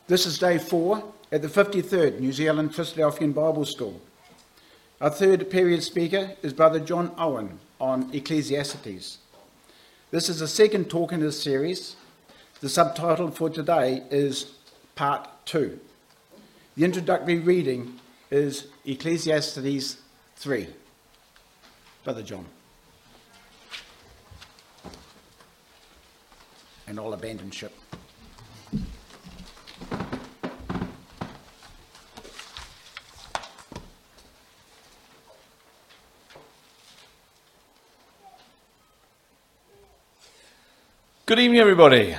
This is day 4 at the 53rd New Zealand Christadelphian Bible School. Our third period speaker is Brother John Owen on Ecclesiastes. This is the second talk in this series. The subtitle for today is Part 2. The introductory reading is Ecclesiastes 3. Brother John. And I'll abandon ship. Good evening, everybody.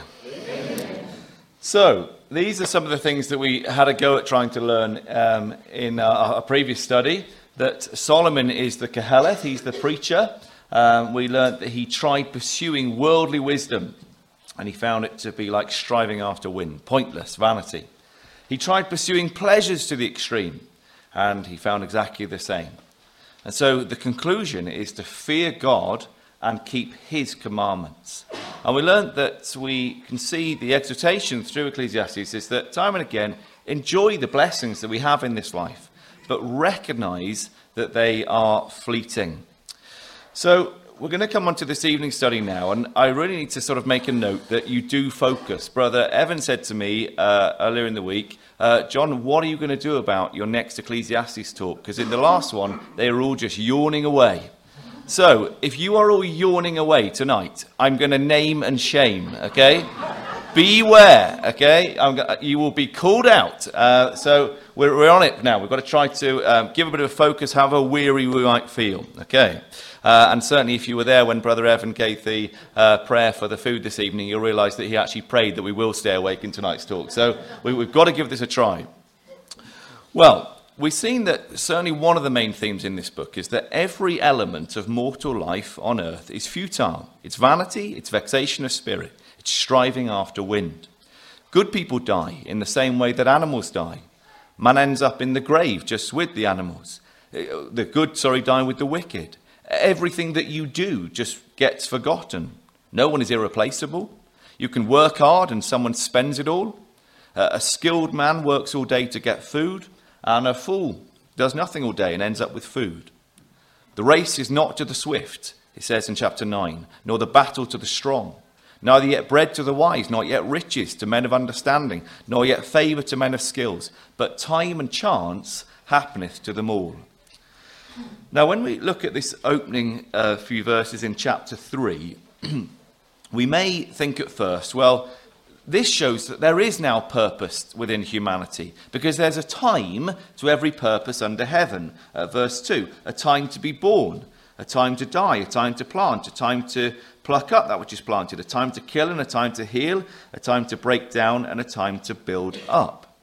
So, these are some of the things that we had a go at trying to learn in our previous study. That Solomon is the Koheleth, he's the preacher. We learned that he tried pursuing worldly wisdom, and he found it to be like striving after wind, pointless, vanity. He tried pursuing pleasures to the extreme, and he found exactly the same. And so the conclusion is to fear God and keep his commandments. And we learned that we can see the exhortation through Ecclesiastes is that time and again, enjoy the blessings that we have in this life, but recognize that they are fleeting. So we're going to come on to this evening's study now, and I really need to sort of make a note that you do focus. Brother Evan said to me earlier in the week, John, what are you going to do about your next Ecclesiastes talk? Because in the last one, they were all just yawning away. So, if you are all yawning away tonight, I'm going to name and shame, okay? Beware, okay? You will be called out. So, we're on it now. We've got to try to give a bit of focus, however weary we might feel, okay? And certainly if you were there when Brother Evan gave the prayer for the food this evening, you'll realise that he actually prayed that we will stay awake in tonight's talk. So, we've got to give this a try. Well, we've seen that certainly one of the main themes in this book is that every element of mortal life on earth is futile. It's vanity, it's vexation of spirit, it's striving after wind. Good people die in the same way that animals die. Man ends up in the grave just with the animals. The good, die with the wicked. Everything that you do just gets forgotten. No one is irreplaceable. You can work hard and someone spends it all. A skilled man works all day to get food. And a fool does nothing all day and ends up with food. The race is not to the swift, it says in chapter 9, nor the battle to the strong. Neither yet bread to the wise, nor yet riches to men of understanding, nor yet favour to men of skills. But time and chance happeneth to them all. Now, when we look at this opening few verses in chapter 3, we may think at first, well, this shows that there is now purpose within humanity, because there's a time to every purpose under heaven. Verse 2, a time to be born, a time to die, a time to plant, a time to pluck up that which is planted, a time to kill and a time to heal, a time to break down and a time to build up.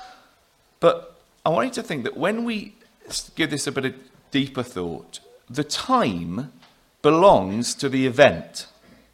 But I want you to think that when we give this a bit of deeper thought, the time belongs to the event.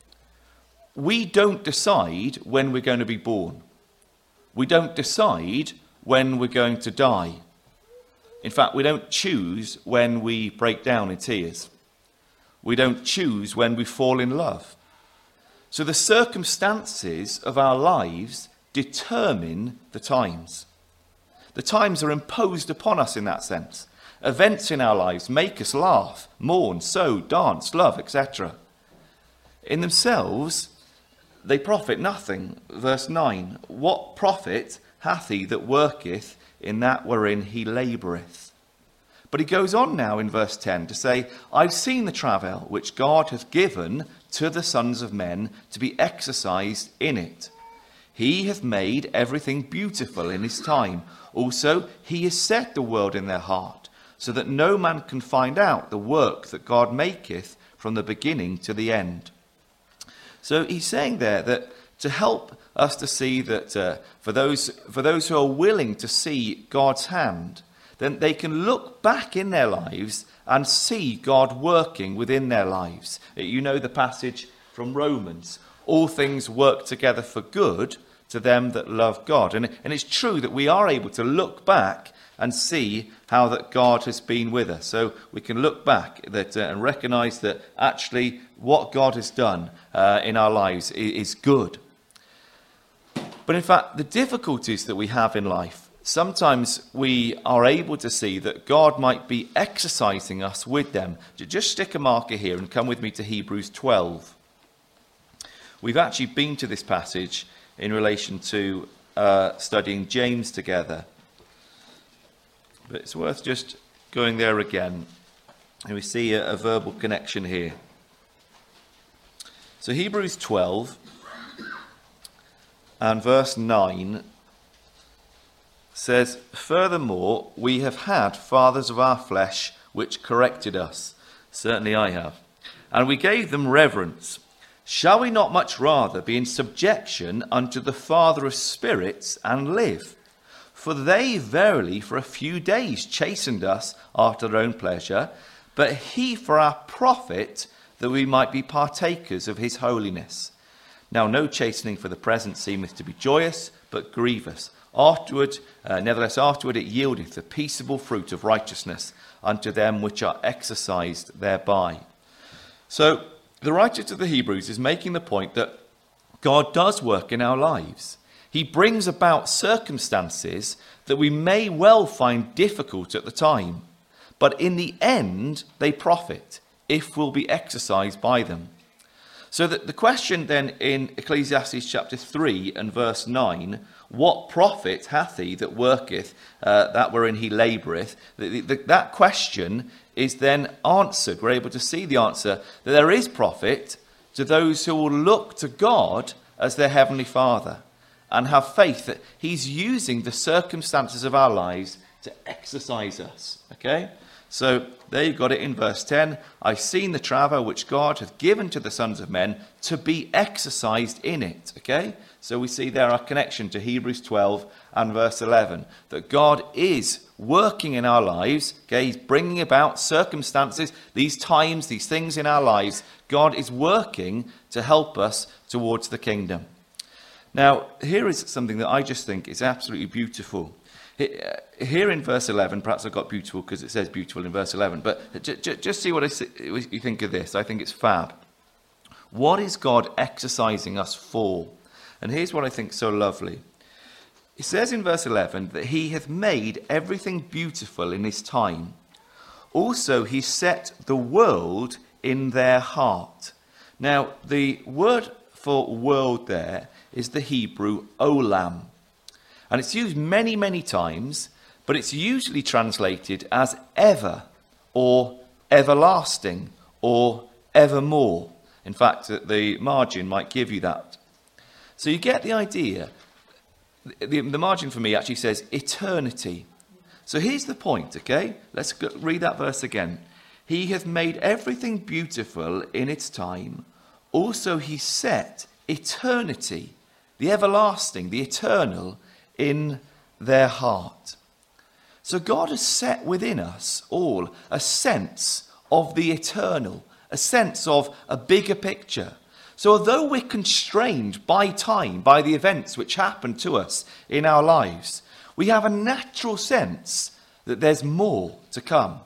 We don't decide when we're going to be born. We don't decide when we're going to die. In fact, we don't choose when we break down in tears. We don't choose when we fall in love. So the circumstances of our lives determine the times. The times are imposed upon us in that sense. Events in our lives make us laugh, mourn, sow, dance, love, etc. In themselves, they profit nothing. Verse 9, what profit hath he that worketh in that wherein he laboureth? But he goes on now in verse 10 to say, I've seen the travail which God hath given to the sons of men to be exercised in it. He hath made everything beautiful in his time. Also, he has set the world in their heart, so that no man can find out the work that God maketh from the beginning to the end. So he's saying there that to help us to see that for those who are willing to see God's hand, then they can look back in their lives and see God working within their lives. You know the passage from Romans, all things work together for good to them that love God. And it's true that we are able to look back and see how that God has been with us. So we can look back and recognise that actually what God has done in our lives is good. But in fact, the difficulties that we have in life, sometimes we are able to see that God might be exercising us with them. Just stick a marker here and come with me to Hebrews 12. We've actually been to this passage in relation to studying James together. But it's worth just going there again. And we see a verbal connection here. So Hebrews 12 and verse 9 says, "Furthermore, we have had fathers of our flesh which corrected us." Certainly I have. "And we gave them reverence. Shall we not much rather be in subjection unto the Father of spirits and live? For they verily for a few days chastened us after their own pleasure, but he for our profit, that we might be partakers of his holiness. Now no chastening for the present seemeth to be joyous, but grievous. Nevertheless afterward it yieldeth the peaceable fruit of righteousness unto them which are exercised thereby." So the writer to the Hebrews is making the point that God does work in our lives. He brings about circumstances that we may well find difficult at the time, but in the end they profit if we'll be exercised by them. So that the question then in Ecclesiastes chapter 3 and verse 9, "What profit hath he that worketh that wherein he laboureth?" That question is then answered. We're able to see the answer that there is profit to those who will look to God as their heavenly Father and have faith that he's using the circumstances of our lives to exercise us. Okay? So there you've got it in verse 10. "I've seen the travail which God hath given to the sons of men to be exercised in it." Okay? So we see there our connection to Hebrews 12 and verse 11. That God is working in our lives. Okay? He's bringing about circumstances, these times, these things in our lives. God is working to help us towards the kingdom. Now, here is something that I just think is absolutely beautiful. Here in verse 11, perhaps I got beautiful because it says beautiful in verse 11, but just see what you think of this. I think it's fab. What is God exercising us for? And here's what I think so lovely. It says in verse 11 that he hath made everything beautiful in his time. Also he set the world in their heart. Now, the word for world there is the Hebrew olam. And it's used many, many times, but it's usually translated as ever, or everlasting, or evermore. In fact, the margin might give you that. So you get the idea. The margin for me actually says eternity. So here's the point, okay? Let's read that verse again. "He hath made everything beautiful in its time. Also he set eternity," the everlasting, the eternal, "in their heart." So God has set within us all a sense of the eternal, a sense of a bigger picture. So although we're constrained by time, by the events which happen to us in our lives, we have a natural sense that there's more to come.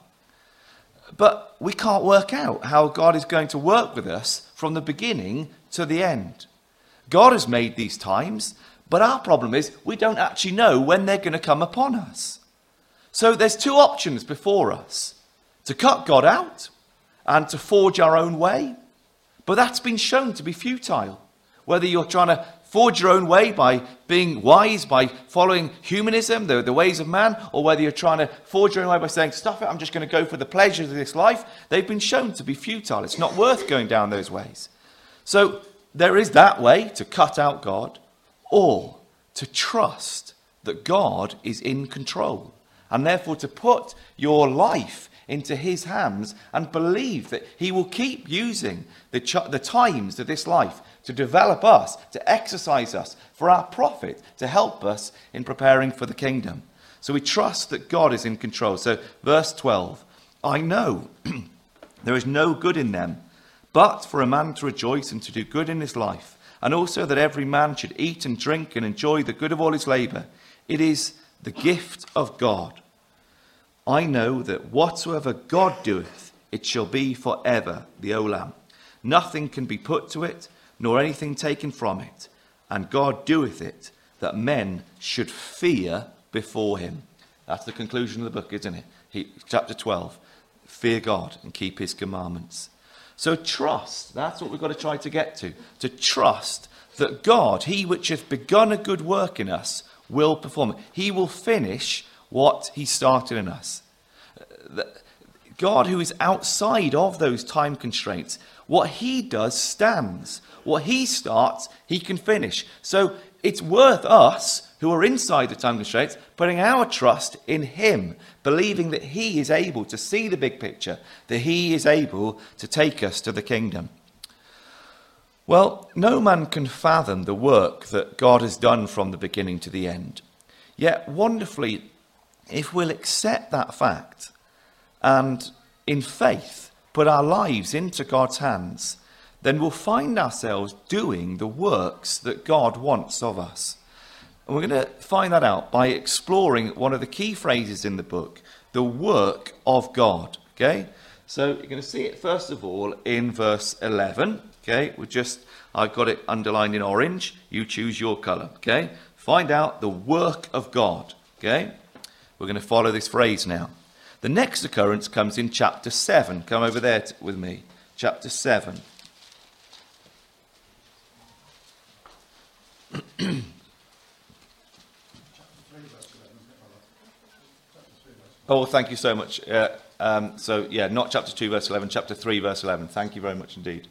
But we can't work out how God is going to work with us from the beginning to the end. God has made these times, but our problem is we don't actually know when they're going to come upon us. So there's two options before us: to cut God out and to forge our own way. But that's been shown to be futile. Whether you're trying to forge your own way by being wise, by following humanism, the ways of man, or whether you're trying to forge your own way by saying, "Stuff it, I'm just going to go for the pleasures of this life," they've been shown to be futile. It's not worth going down those ways. So there is that way, to cut out God, or to trust that God is in control, and therefore to put your life into his hands and believe that he will keep using the times of this life to develop us, to exercise us for our profit, to help us in preparing for the kingdom. So we trust that God is in control. So verse 12, "I know there is no good in them, but for a man to rejoice and to do good in his life, and also that every man should eat and drink and enjoy the good of all his labour. It is the gift of God. I know that whatsoever God doeth, it shall be for ever," the olam. "Nothing can be put to it, nor anything taken from it. And God doeth it that men should fear before him. That's the conclusion of the book, isn't it? Chapter 12. Fear God and keep his commandments. So trust, that's what we've got to try to get to. To trust that God, he which hath begun a good work in us, will perform it. He will finish what he started in us. God, who is outside of those time constraints, what he does stands. What he starts, he can finish. So it's worth us, who are inside the time constraints, putting our trust in him, believing that he is able to see the big picture, that he is able to take us to the kingdom. Well, no man can fathom the work that God has done from the beginning to the end. Yet, wonderfully, if we'll accept that fact and in faith put our lives into God's hands, then we'll find ourselves doing the works that God wants of us. And we're going to find that out by exploring one of the key phrases in the book, the work of God. Okay? So you're going to see it first of all in verse 11. Okay? I've got it underlined in orange. You choose your colour. Okay? Find out the work of God. Okay? We're going to follow this phrase now. The next occurrence comes in chapter 7. Come over there with me. Chapter 7. Oh, thank you so much. Not chapter 2, verse 11, chapter 3, verse 11. Thank you very much indeed.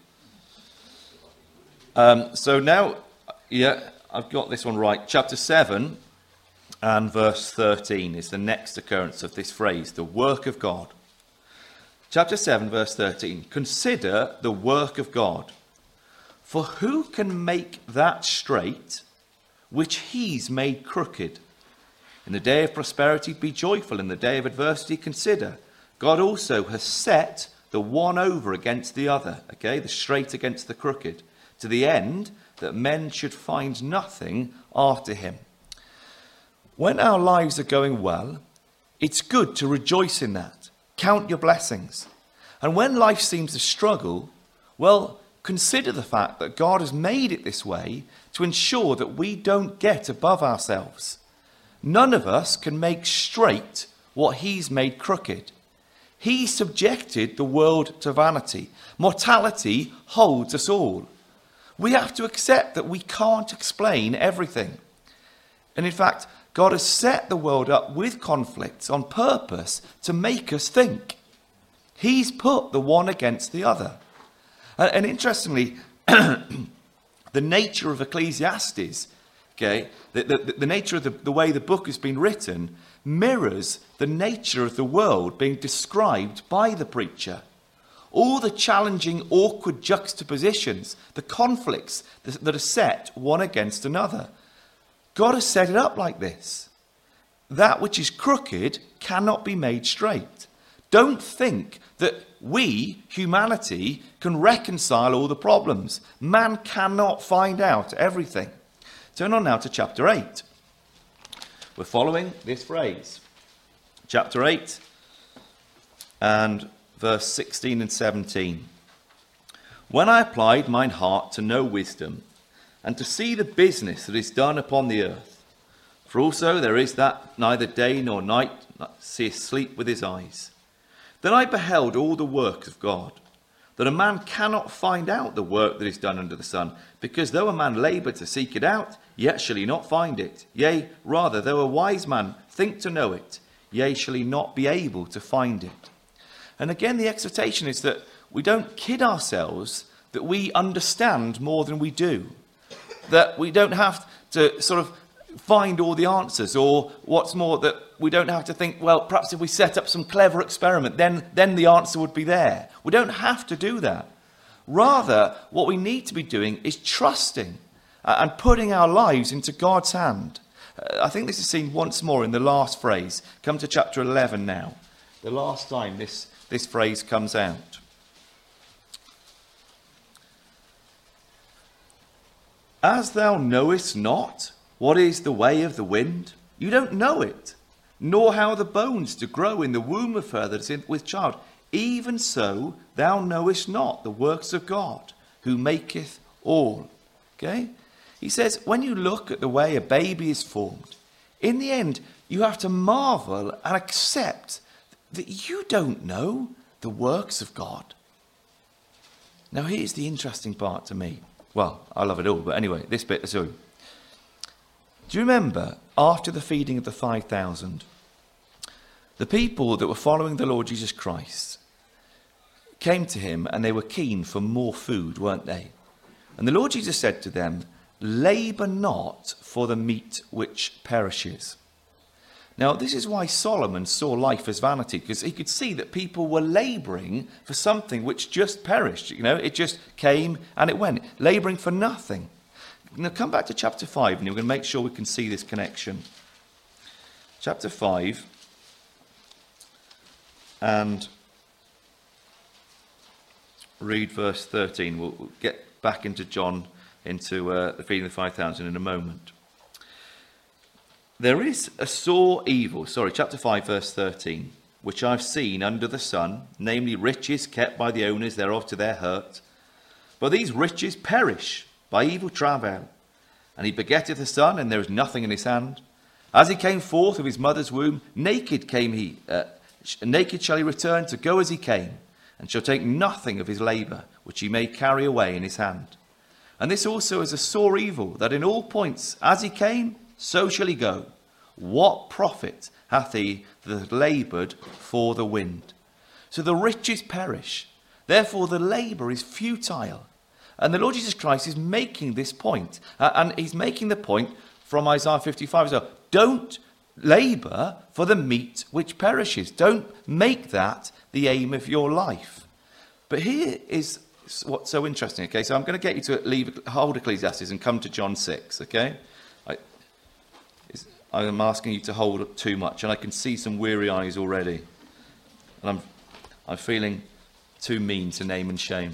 So now, I've got this one right. Chapter 7 and verse 13 is the next occurrence of this phrase, the work of God. Chapter 7, verse 13. Consider the work of God. For who can make that straight which he's made crooked? In the day of prosperity be joyful, in the day of adversity consider. God also has set the one over against the other, the straight against the crooked, to the end that men should find nothing after him. When our lives are going well, it's good to rejoice in that. Count your blessings. And when life seems to struggle, well, consider the fact that God has made it this way to ensure that we don't get above ourselves. None of us can make straight what he's made crooked. He subjected the world to vanity. Mortality holds us all. We have to accept that we can't explain everything. And in fact, God has set the world up with conflicts on purpose to make us think. He's put the one against the other. And interestingly, the nature of Ecclesiastes, the nature of the way the book has been written, mirrors the nature of the world being described by the preacher. All the challenging, awkward juxtapositions, the conflicts that are set one against another. God has set it up like this. That which is crooked cannot be made straight. Don't think that we, humanity, can reconcile all the problems. Man cannot find out everything. Turn on now to chapter 8. We're following this phrase. Chapter 8 and verse 16 and 17. When I applied mine heart to know wisdom, and to see the business that is done upon the earth, for also there is that neither day nor night seeth sleep with his eyes. Then I beheld all the works of God, that a man cannot find out the work that is done under the sun, because though a man labour to seek it out, yet shall he not find it. Yea, rather, though a wise man think to know it, yea, shall he not be able to find it. And again, the exhortation is that we don't kid ourselves that we understand more than we do. That we don't have to sort of find all the answers, or what's more, that we don't have to think, well, perhaps if we set up some clever experiment, then the answer would be there. We don't have to do that. Rather, what we need to be doing is trusting and putting our lives into God's hand. I think this is seen once more in the last phrase. Come to chapter 11 now. The last time this phrase comes out. As thou knowest not what is the way of the wind, you don't know it, nor how the bones do grow in the womb of her that is with child. Even so, thou knowest not the works of God, who maketh all. Okay? He says, when you look at the way a baby is formed, in the end, you have to marvel and accept that you don't know the works of God. Now, here's the interesting part to me. Well, I love it all, but anyway, this bit is all. Do you remember, after the feeding of the 5,000, the people that were following the Lord Jesus Christ came to him and they were keen for more food, weren't they? And the Lord Jesus said to them, "Labour not for the meat which perishes." Now, this is why Solomon saw life as vanity, because he could see that people were labouring for something which just perished. You know, it just came and it went, labouring for nothing. Now, come back to chapter 5, and we're going to make sure we can see this connection. Chapter 5, and read verse 13. We'll get back into John, into the feeding of the 5,000 in a moment. There is a sore evil, chapter 5, verse 13, which I've seen under the sun, namely riches kept by the owners thereof to their hurt. But these riches perish by evil travail. And he begetteth a son, and there is nothing in his hand. As he came forth of his mother's womb, naked came he, naked shall he return to go as he came, and shall take nothing of his labour, which he may carry away in his hand. And this also is a sore evil, that in all points, as he came, so shall he go. What profit hath he that hath laboured for the wind? So the riches perish. Therefore the labour is futile. And the Lord Jesus Christ is making this point. And he's making the point from Isaiah 55 as well. Don't labour for the meat which perishes. Don't make that the aim of your life. But here is what's so interesting. Okay, so I'm going to get you to hold Ecclesiastes and come to John 6. Okay, I'm asking you to hold too much, and I can see some weary eyes already. And I'm feeling too mean to name and shame.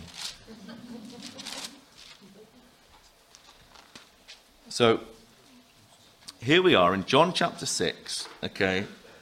So here we are in John chapter 6, okay,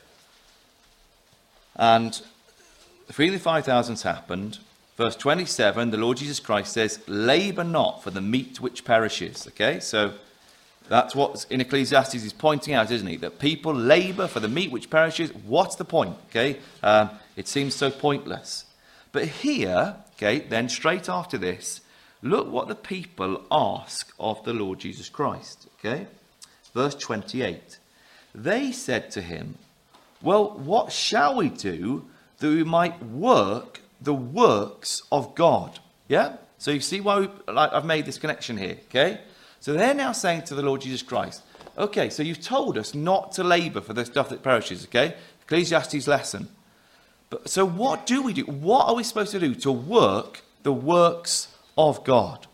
and the feeding of the 5,000's happened. Verse 27, the Lord Jesus Christ says, "Labour not for the meat which perishes." Okay, so that's what in Ecclesiastes is pointing out, isn't he? That people labour for the meat which perishes. What's the point? Okay, it seems so pointless. But here, okay, then straight after this, look what the people ask of the Lord Jesus Christ. Okay, verse 28. They said to him, "Well, what shall we do that we might work the works of God?" Yeah? So you see why I've made this connection here, okay? So they're now saying to the Lord Jesus Christ, okay, so you've told us not to labour for the stuff that perishes, okay? Ecclesiastes lesson. But so what do we do? What are we supposed to do to work the works of God?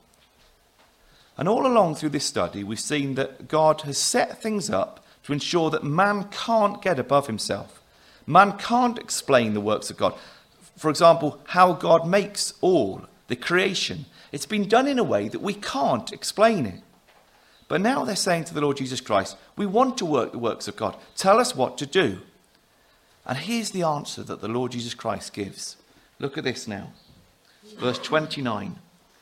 And all along through this study, we've seen that God has set things up to ensure that man can't get above himself. Man can't explain the works of God. For example, how God makes all, the creation. It's been done in a way that we can't explain it. But now they're saying to the Lord Jesus Christ, we want to work the works of God. Tell us what to do. And here's the answer that the Lord Jesus Christ gives. Look at this now. Verse 29.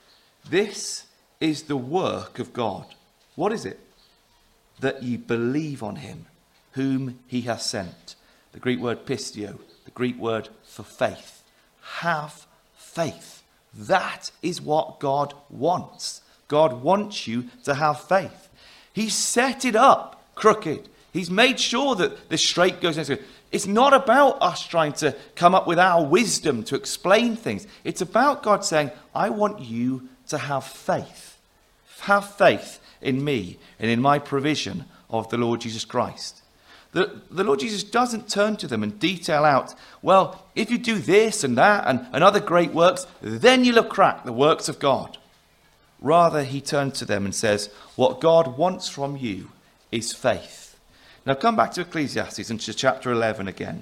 This is the work of God. What is it? That ye believe on him, whom he has sent. The Greek word pistio, the Greek word for faith. Have faith. That is what God wants. God wants you to have faith. He set it up crooked. He's made sure that the straight goes next to it. It's not about us trying to come up with our wisdom to explain things. It's about God saying, I want you to have faith. Have faith in me and in my provision of the Lord Jesus Christ. The Lord Jesus doesn't turn to them and detail out, well, if you do this and that and other great works, then you'll have cracked the works of God. Rather, he turns to them and says, what God wants from you is faith. Now come back to Ecclesiastes and to chapter 11 again.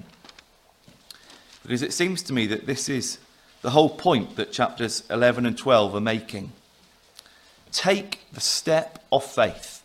Because it seems to me that this is the whole point that chapters 11 and 12 are making. Take the step of faith.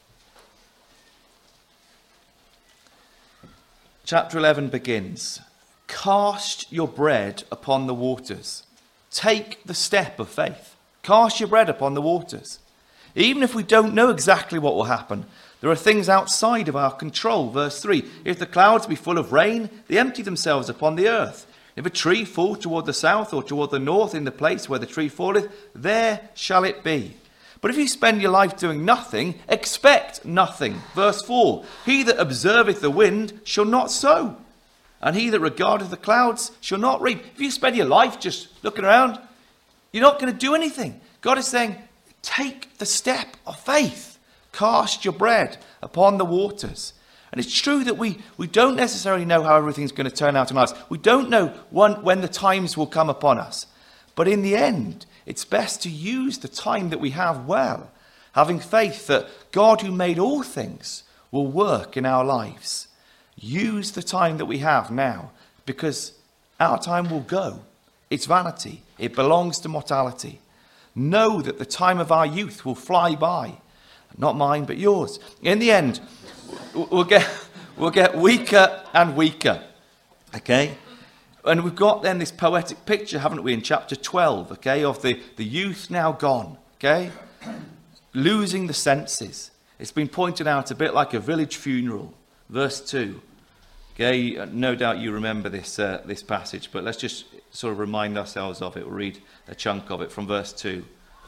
Chapter 11 begins, cast your bread upon the waters. Take the step of faith. Cast your bread upon the waters. Even if we don't know exactly what will happen, there are things outside of our control. Verse 3, if the clouds be full of rain, they empty themselves upon the earth. If a tree fall toward the south or toward the north, in the place where the tree falleth, there shall it be. But if you spend your life doing nothing, expect nothing. Verse 4, he that observeth the wind shall not sow, and he that regardeth the clouds shall not reap. If you spend your life just looking around, you're not going to do anything. God is saying, take the step of faith. Cast your bread upon the waters. And it's true that we don't necessarily know how everything's going to turn out in our lives. We don't know when the times will come upon us. But in the end, it's best to use the time that we have well, having faith that God who made all things will work in our lives. Use the time that we have now, because our time will go. It's vanity. It belongs to mortality. Know that the time of our youth will fly by. Not mine, but yours. In the end, we'll get weaker and weaker. Okay? And we've got then this poetic picture, haven't we, in chapter 12, okay, of the youth now gone, okay? Losing the senses. It's been pointed out a bit like a village funeral. Verse 2. Okay, no doubt you remember this passage, but let's just sort of remind ourselves of it. We'll read a chunk of it from verse 2.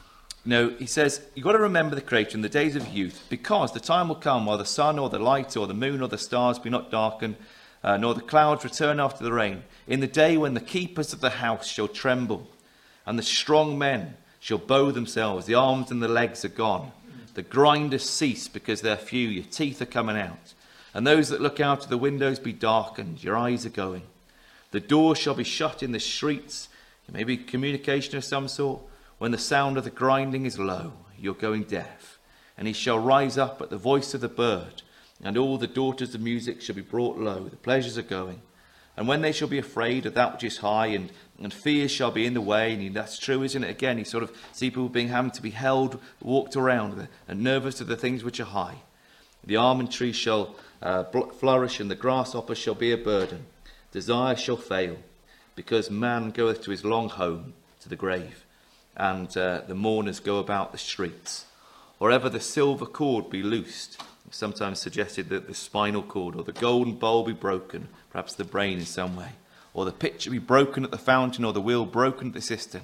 No, he says, you've got to remember the Creator in the days of youth, because the time will come while the sun or the light or the moon or the stars be not darkened, nor the clouds return after the rain, in the day when the keepers of the house shall tremble, and the strong men shall bow themselves, the arms and the legs are gone. The grinders cease because they're few, your teeth are coming out. And those that look out of the windows be darkened, your eyes are going. The doors shall be shut in the streets, maybe communication of some sort. When the sound of the grinding is low, you're going deaf. And he shall rise up at the voice of the bird, and all the daughters of music shall be brought low. The pleasures are going. And when they shall be afraid of that which is high, and fears shall be in the way, and that's true, isn't it? Again, you sort of see people having to be held, walked around, and nervous of the things which are high. The almond tree shall flourish, and the grasshopper shall be a burden. Desire shall fail, because man goeth to his long home, to the grave. And the mourners go about the streets. Or ever the silver cord be loosed, sometimes suggested that the spinal cord, or the golden bowl be broken, perhaps the brain in some way, or the pitcher be broken at the fountain, or the wheel broken at the cistern.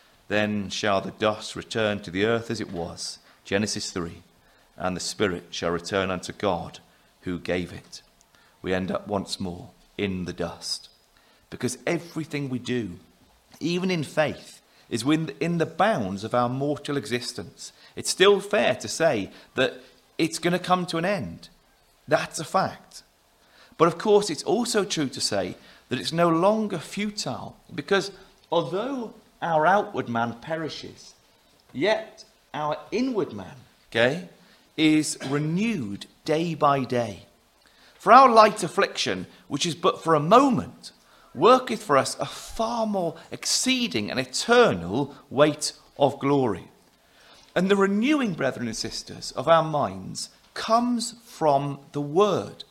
Then shall the dust return to the earth as it was, Genesis 3, and the spirit shall return unto God who gave it. We end up once more in the dust, because everything we do, even in faith, is within the bounds of our mortal existence. It's still fair to say that it's going to come to an end. That's a fact. But of course, it's also true to say that it's no longer futile, because although our outward man perishes, yet our inward man, okay, is renewed day by day. For our light affliction, which is but for a moment, worketh for us a far more exceeding and eternal weight of glory. And the renewing, brethren and sisters, of our minds comes from the Word.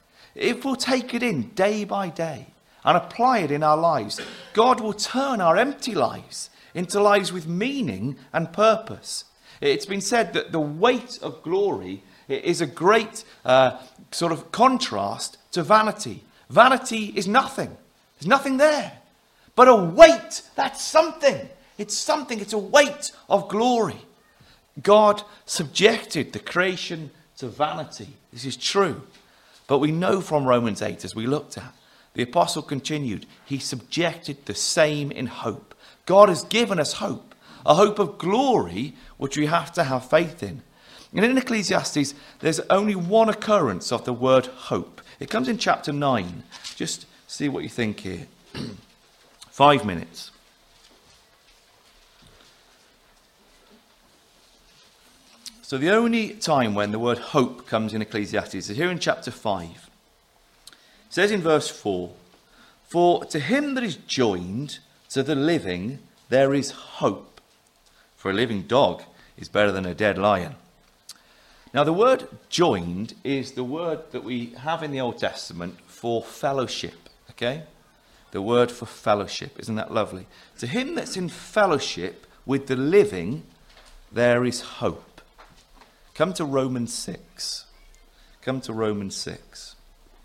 If we'll take it in day by day and apply it in our lives, God will turn our empty lives into lives with meaning and purpose. It's been said that the weight of glory is a great sort of contrast to vanity. Vanity is nothing. There's nothing there. But a weight, that's something. It's something. It's a weight of glory. God subjected the creation to vanity. This is true. But we know from Romans 8, as we looked at, the apostle continued, he subjected the same in hope. God has given us hope, a hope of glory, which we have to have faith in. And in Ecclesiastes, there's only one occurrence of the word hope. It comes in chapter 9. Just see what you think here. 5 minutes. So the only time when the word hope comes in Ecclesiastes is here in chapter 5. It says in verse 4, for to him that is joined to the living there is hope. For a living dog is better than a dead lion. Now the word joined is the word that we have in the Old Testament for fellowship. Okay? The word for fellowship. Isn't that lovely? To him that's in fellowship with the living, there is hope. come to Romans 6. Come to Romans 6.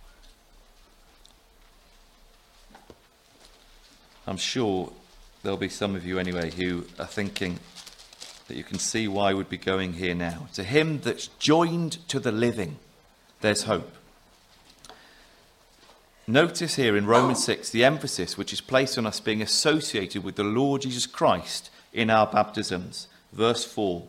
I'm sure there'll be some of you anyway who are thinking that you can see why we'd be going here now. To him that's joined to the living, there's hope. Notice here in Romans 6 the emphasis which is placed on us being associated with the Lord Jesus Christ in our baptisms. Verse 4.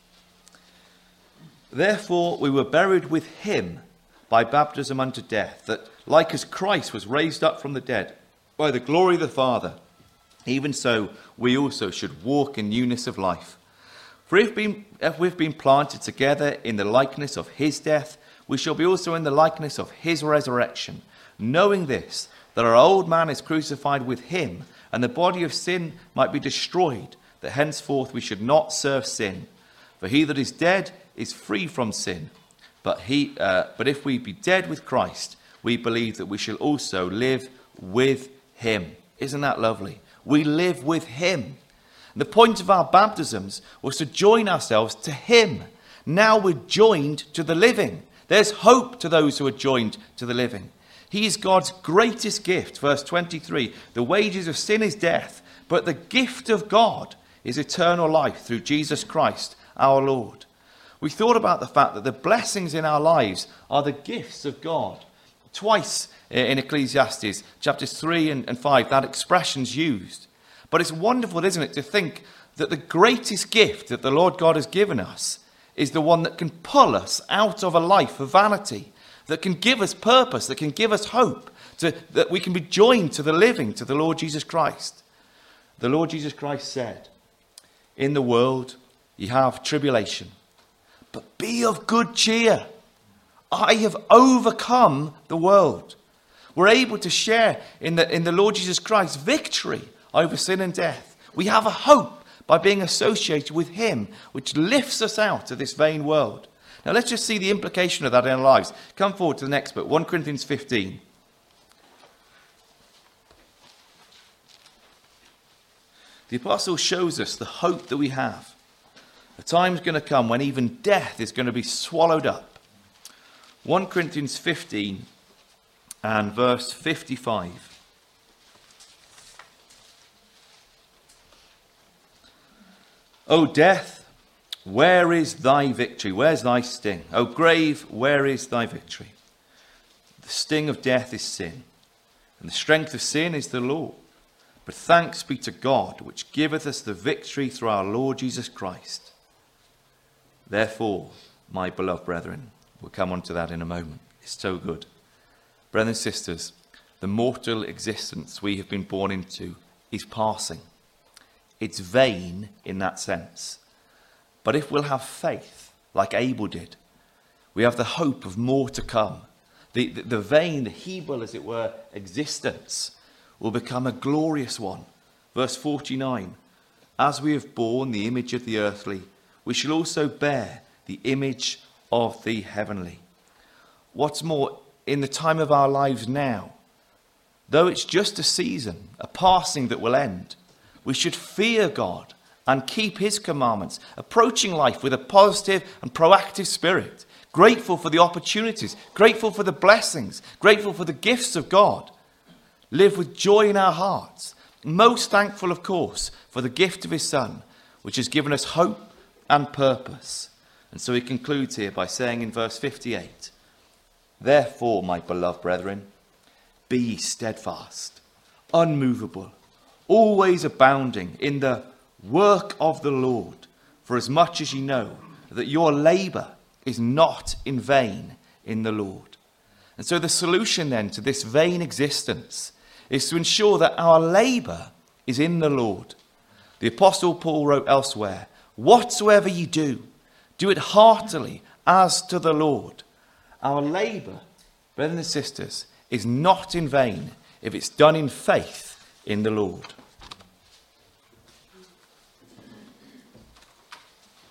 Therefore we were buried with him by baptism unto death, that like as Christ was raised up from the dead by the glory of the Father, even so we also should walk in newness of life. For if we've been planted together in the likeness of his death, we shall be also in the likeness of his resurrection, knowing this, that our old man is crucified with him, and the body of sin might be destroyed, that henceforth we should not serve sin. For he that is dead is free from sin. But if we be dead with Christ, we believe that we shall also live with him. Isn't that lovely? We live with him. The point of our baptisms was to join ourselves to him. Now we're joined to the living. There's hope to those who are joined to the living. He is God's greatest gift. Verse 23, the wages of sin is death, but the gift of God is eternal life through Jesus Christ our Lord. We thought about the fact that the blessings in our lives are the gifts of God. Twice in Ecclesiastes, chapters 3 and 5, that expression's used. But it's wonderful, isn't it, to think that the greatest gift that the Lord God has given us is the one that can pull us out of a life of vanity, that can give us purpose, that can give us hope, that we can be joined to the living, to the Lord Jesus Christ. The Lord Jesus Christ said, in the world you have tribulation, but be of good cheer. I have overcome the world. We're able to share in the Lord Jesus Christ's victory over sin and death. We have a hope by being associated with him, which lifts us out of this vain world. Now let's just see the implication of that in our lives. Come forward to the next book, 1 Corinthians 15. The apostle shows us the hope that we have. A time's going to come when even death is going to be swallowed up. 1 Corinthians 15 and verse 55. O death, where is thy victory? Where's thy sting? O grave, where is thy victory? The sting of death is sin, and the strength of sin is the law. But thanks be to God, which giveth us the victory through our Lord Jesus Christ. Therefore, my beloved brethren, we'll come on to that in a moment. It's so good. Brothers and sisters, the mortal existence we have been born into is passing. It's vain in that sense. But if we'll have faith, like Abel did, we have the hope of more to come. The vain, the Hebel, as it were, existence will become a glorious one. Verse 49, as we have borne the image of the earthly, we shall also bear the image of the heavenly. What's more, in the time of our lives now, though it's just a season, a passing that will end, we should fear God and keep his commandments, approaching life with a positive and proactive spirit, grateful for the opportunities, grateful for the blessings, grateful for the gifts of God. Live with joy in our hearts, most thankful, of course, for the gift of his Son, which has given us hope and purpose. And so he concludes here by saying in verse 58, therefore, my beloved brethren, be ye steadfast, unmovable, always abounding in the work of the Lord, for as much as ye know that your labour is not in vain in the Lord. And so the solution then to this vain existence is to ensure that our labour is in the Lord. The Apostle Paul wrote elsewhere, whatsoever ye do, do it heartily as to the Lord. Our labour, brothers and sisters, is not in vain if it's done in faith in the Lord.